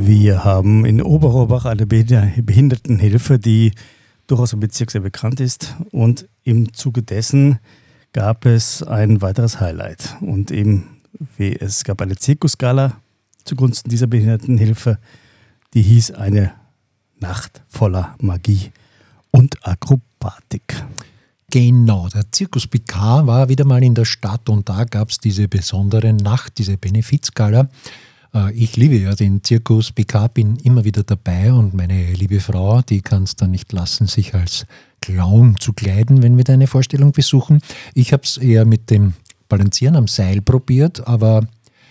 Wir haben in Oberrohrbach eine Behindertenhilfe, die durchaus im Bezirk sehr bekannt ist. Und im Zuge dessen gab es ein weiteres Highlight. Und es gab eine Zirkusgala zugunsten dieser Behindertenhilfe, die hieß Eine Nacht voller Magie und Akrobatik. Genau, der Zirkus Picard war wieder mal in der Stadt und da gab es diese besondere Nacht, diese Benefizgala. Ich liebe ja den Zirkus Picard, bin immer wieder dabei und meine liebe Frau, die kann es dann nicht lassen, sich als Clown zu kleiden, wenn wir da eine Vorstellung besuchen. Ich habe es eher mit dem Balancieren am Seil probiert, aber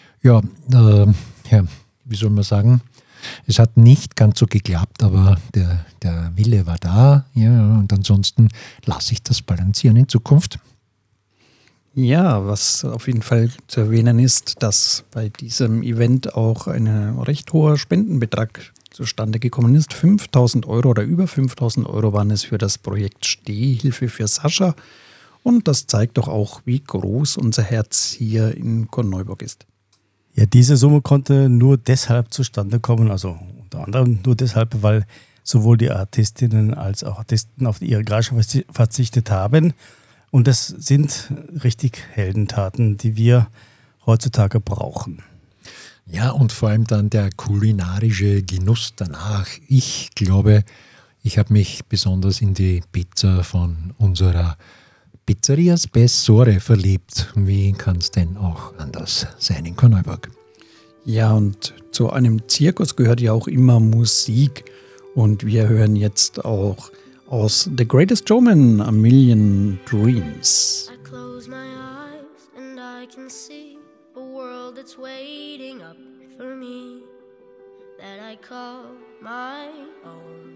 wie soll man sagen, es hat nicht ganz so geklappt, aber der Wille war da, ja, und ansonsten lasse ich das Balancieren in Zukunft. Ja, was auf jeden Fall zu erwähnen ist, dass bei diesem Event auch ein recht hoher Spendenbetrag zustande gekommen ist. 5.000 Euro oder über 5.000 Euro waren es für das Projekt Stehhilfe für Sascha. Und das zeigt doch auch, wie groß unser Herz hier in Korneuburg ist. Ja, diese Summe konnte nur deshalb zustande kommen, also unter anderem nur deshalb, weil sowohl die Artistinnen als auch Artisten auf ihre Gage verzichtet haben. Und das sind richtig Heldentaten, die wir heutzutage brauchen. Ja, und vor allem dann der kulinarische Genuss danach. Ich glaube, ich habe mich besonders in die Pizza von unserer Pizzeria Spessore verliebt. Wie kann es denn auch anders sein in Korneuburg? Ja, und zu einem Zirkus gehört ja auch immer Musik. Und wir hören jetzt auch aus The Greatest Showman, A Million Dreams. I close my eyes and I can see a world that's waiting up for me, that I call my own.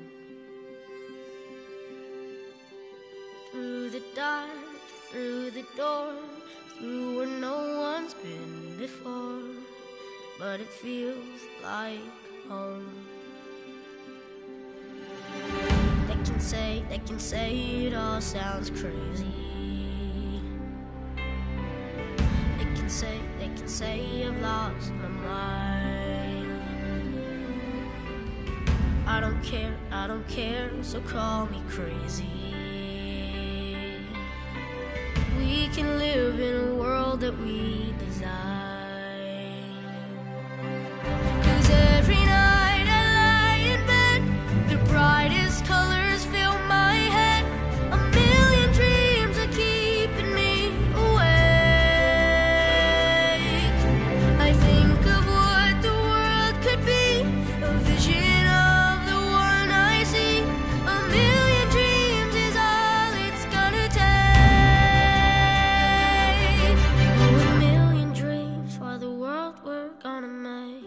Through the dark, through the door, through where no one's been before, but it feels like home. They can say it all sounds crazy. They can say I've lost my mind. I don't care, so call me crazy. We can live in a world that we design. 'Cause every night I lie in bed, the brightest colors fill my head. A million dreams are keeping me awake. I think of what the world could be, a vision of the one I see. A million dreams is all it's gonna take. Oh, a million dreams for the world we're gonna make.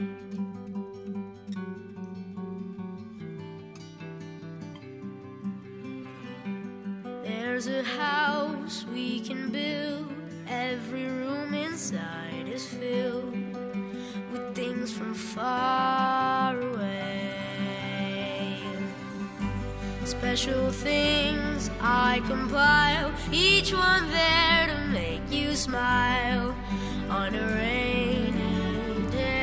There's a house we can build. Every room inside is filled with things from far away. Special things I compile, each one there to make you smile on a rainy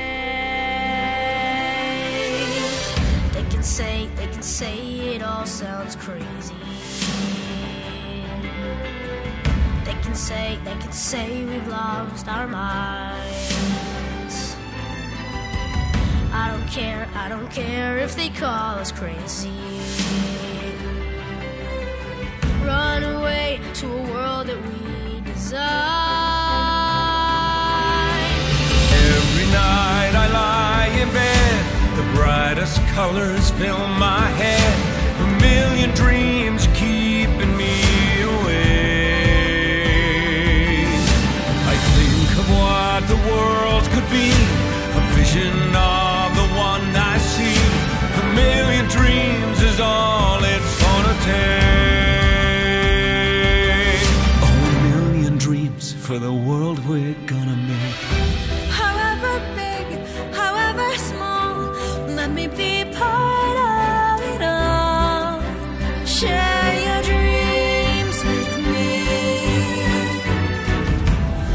day. They can say it all sounds crazy. They can say we've lost our minds. I don't care if they call us crazy. Run away to a world that we design. Every night I lie in bed, the brightest colors fill my head. A million dreams keeping me what the world could be, a vision of the one I see. A million dreams is all it's gonna take. Oh, a million dreams for the world we're gonna make. However big, however small, let me be part of it all. Share your dreams with me.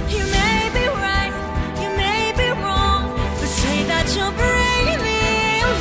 You'll bring me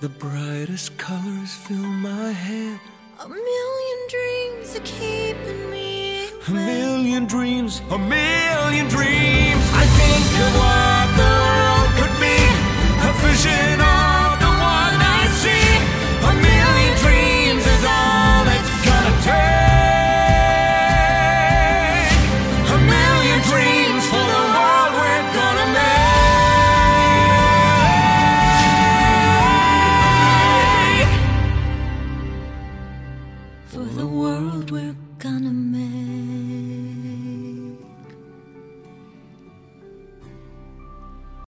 The brightest colors fill my head. A million dreams are keeping me A million dreams, a million dreams. I think of what